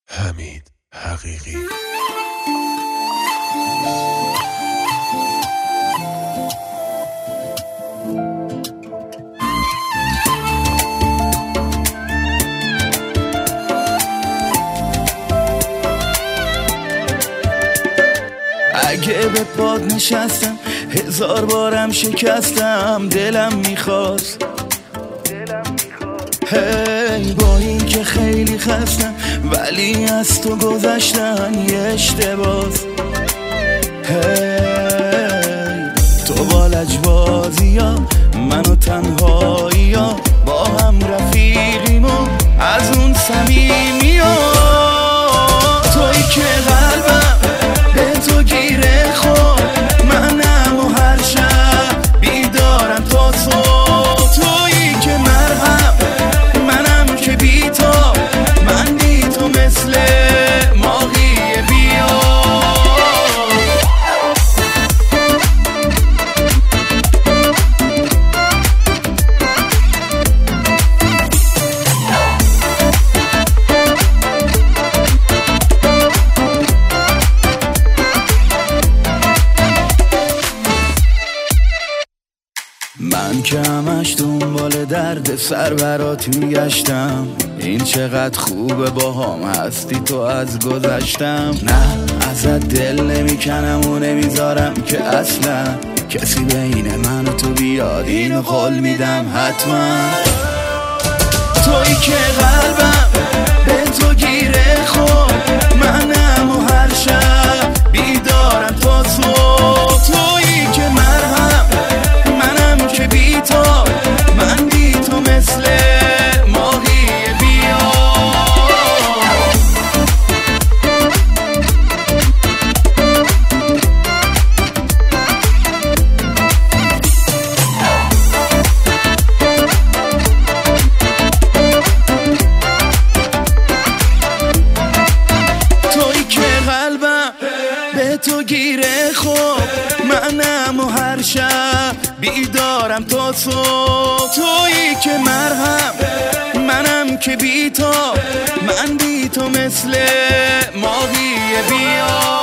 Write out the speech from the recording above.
حمید حقیقی. اگه به پاد نشستم 1000 بارم شکستم، دلم میخواست هی با این که خیلی خستم ولی از تو گذشتن یه اشتباس. هی تو با لجبازی ها من و تنهایی ها با هم رفیقیم و از اون صمیمی ها. تویی که قلبم به تو گیره خورد، منم و هر شب بیدارم تا صبح. تویی که مرهم منم که بی تو، من بی تو مثل ماهی بیا. من که همش دنبال درد سر برات میگشتم، این چقدر خوبه با هم هستی تو از گذشتم. نه ازت دل نمیکنم و نمیذارم که اصلا کسی بین من و تو بیاد، اینو قول میدم حتما. تویی که قلبم به تو گیره خورد، منم و هر شب بیدارم تا صبح. تویی که مرهم منم که بی تو، من بی تو مثل ماهی بیا. تویی که قلبم به تو گیره خورد، منم و هر شب بیدارم تا صبح. تویی که مرهم منم که بی تو، من بی تو مثل ماهی بیا.